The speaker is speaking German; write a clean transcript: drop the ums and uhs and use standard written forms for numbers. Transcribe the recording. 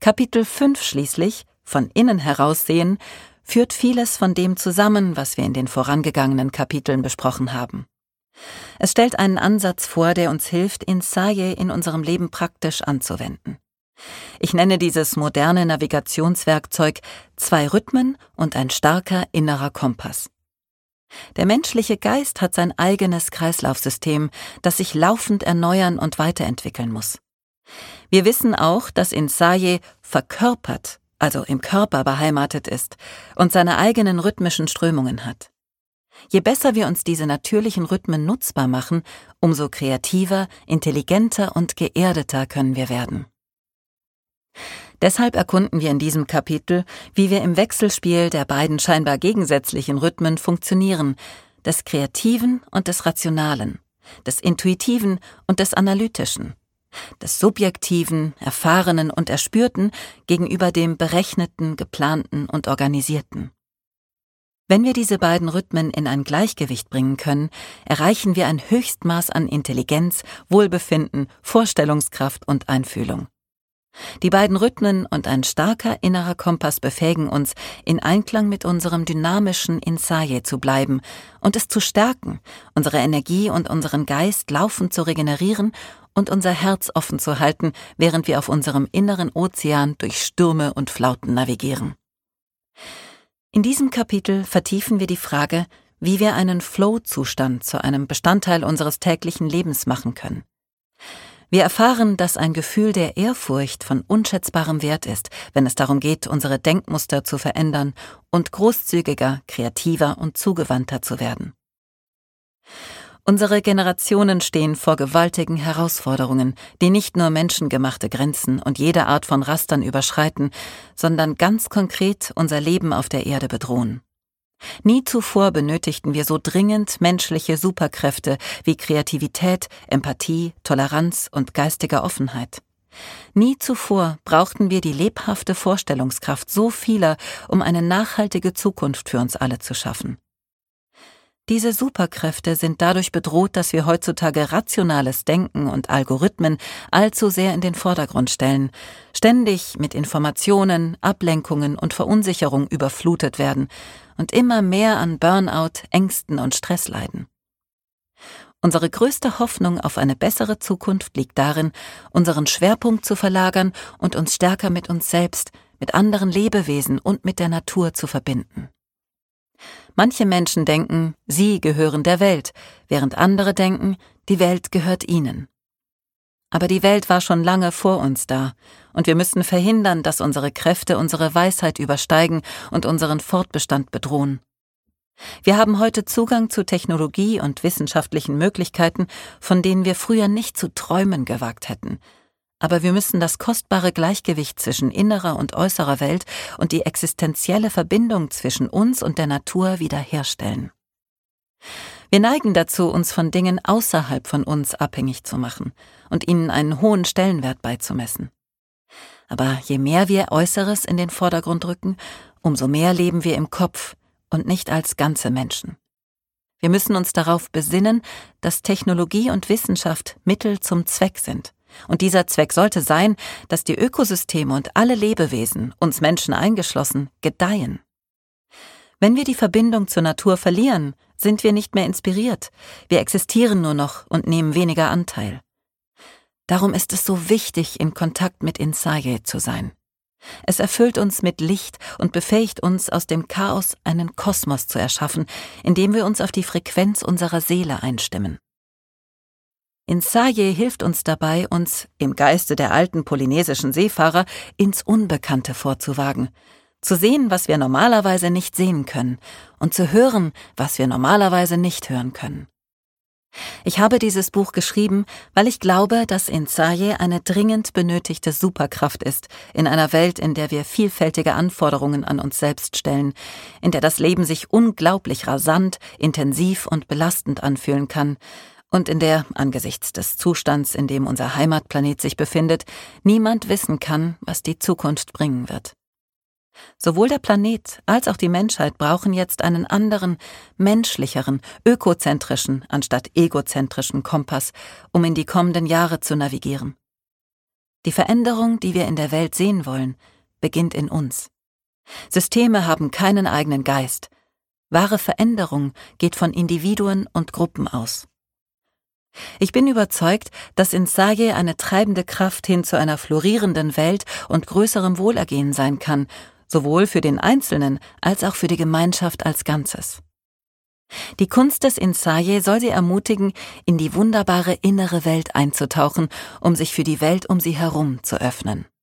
Kapitel 5 schließlich, von innen heraus sehen, führt vieles von dem zusammen, was wir in den vorangegangenen Kapiteln besprochen haben. Es stellt einen Ansatz vor, der uns hilft, Insaye in unserem Leben praktisch anzuwenden. Ich nenne dieses moderne Navigationswerkzeug 2 Rhythmen und ein starker innerer Kompass. Der menschliche Geist hat sein eigenes Kreislaufsystem, das sich laufend erneuern und weiterentwickeln muss. Wir wissen auch, dass Insaye verkörpert, also im Körper beheimatet ist und seine eigenen rhythmischen Strömungen hat. Je besser wir uns diese natürlichen Rhythmen nutzbar machen, umso kreativer, intelligenter und geerdeter können wir werden. Deshalb erkunden wir in diesem Kapitel, wie wir im Wechselspiel der beiden scheinbar gegensätzlichen Rhythmen funktionieren, des Kreativen und des Rationalen, des Intuitiven und des Analytischen, des Subjektiven, Erfahrenen und Erspürten gegenüber dem Berechneten, Geplanten und Organisierten. Wenn wir diese beiden Rhythmen in ein Gleichgewicht bringen können, erreichen wir ein Höchstmaß an Intelligenz, Wohlbefinden, Vorstellungskraft und Einfühlung. Die beiden Rhythmen und ein starker innerer Kompass befähigen uns, in Einklang mit unserem dynamischen Insaye zu bleiben und es zu stärken, unsere Energie und unseren Geist laufend zu regenerieren und unser Herz offen zu halten, während wir auf unserem inneren Ozean durch Stürme und Flauten navigieren. In diesem Kapitel vertiefen wir die Frage, wie wir einen Flow-Zustand zu einem Bestandteil unseres täglichen Lebens machen können. Wir erfahren, dass ein Gefühl der Ehrfurcht von unschätzbarem Wert ist, wenn es darum geht, unsere Denkmuster zu verändern und großzügiger, kreativer und zugewandter zu werden. Unsere Generationen stehen vor gewaltigen Herausforderungen, die nicht nur menschengemachte Grenzen und jede Art von Rastern überschreiten, sondern ganz konkret unser Leben auf der Erde bedrohen. Nie zuvor benötigten wir so dringend menschliche Superkräfte wie Kreativität, Empathie, Toleranz und geistige Offenheit. Nie zuvor brauchten wir die lebhafte Vorstellungskraft so vieler, um eine nachhaltige Zukunft für uns alle zu schaffen. Diese Superkräfte sind dadurch bedroht, dass wir heutzutage rationales Denken und Algorithmen allzu sehr in den Vordergrund stellen, ständig mit Informationen, Ablenkungen und Verunsicherung überflutet werden und immer mehr an Burnout, Ängsten und Stress leiden. Unsere größte Hoffnung auf eine bessere Zukunft liegt darin, unseren Schwerpunkt zu verlagern und uns stärker mit uns selbst, mit anderen Lebewesen und mit der Natur zu verbinden. Manche Menschen denken, sie gehören der Welt, während andere denken, die Welt gehört ihnen. Aber die Welt war schon lange vor uns da, und wir müssen verhindern, dass unsere Kräfte unsere Weisheit übersteigen und unseren Fortbestand bedrohen. Wir haben heute Zugang zu Technologie und wissenschaftlichen Möglichkeiten, von denen wir früher nicht zu träumen gewagt hätten. Aber wir müssen das kostbare Gleichgewicht zwischen innerer und äußerer Welt und die existenzielle Verbindung zwischen uns und der Natur wiederherstellen. Wir neigen dazu, uns von Dingen außerhalb von uns abhängig zu machen und ihnen einen hohen Stellenwert beizumessen. Aber je mehr wir Äußeres in den Vordergrund rücken, umso mehr leben wir im Kopf und nicht als ganze Menschen. Wir müssen uns darauf besinnen, dass Technologie und Wissenschaft Mittel zum Zweck sind. Und dieser Zweck sollte sein, dass die Ökosysteme und alle Lebewesen, uns Menschen eingeschlossen, gedeihen. Wenn wir die Verbindung zur Natur verlieren, sind wir nicht mehr inspiriert. Wir existieren nur noch und nehmen weniger Anteil. Darum ist es so wichtig, in Kontakt mit Insaye zu sein. Es erfüllt uns mit Licht und befähigt uns, aus dem Chaos einen Kosmos zu erschaffen, indem wir uns auf die Frequenz unserer Seele einstimmen. Insaye hilft uns dabei, uns, im Geiste der alten polynesischen Seefahrer, ins Unbekannte vorzuwagen, zu sehen, was wir normalerweise nicht sehen können, und zu hören, was wir normalerweise nicht hören können. Ich habe dieses Buch geschrieben, weil ich glaube, dass Insaye eine dringend benötigte Superkraft ist, in einer Welt, in der wir vielfältige Anforderungen an uns selbst stellen, in der das Leben sich unglaublich rasant, intensiv und belastend anfühlen kann, und in der, angesichts des Zustands, in dem unser Heimatplanet sich befindet, niemand wissen kann, was die Zukunft bringen wird. Sowohl der Planet als auch die Menschheit brauchen jetzt einen anderen, menschlicheren, ökozentrischen anstatt egozentrischen Kompass, um in die kommenden Jahre zu navigieren. Die Veränderung, die wir in der Welt sehen wollen, beginnt in uns. Systeme haben keinen eigenen Geist. Wahre Veränderung geht von Individuen und Gruppen aus. Ich bin überzeugt, dass in Saje eine treibende Kraft hin zu einer florierenden Welt und größerem Wohlergehen sein kann, sowohl für den Einzelnen als auch für die Gemeinschaft als Ganzes. Die Kunst des Insaye soll sie ermutigen, in die wunderbare innere Welt einzutauchen, um sich für die Welt um sie herum zu öffnen.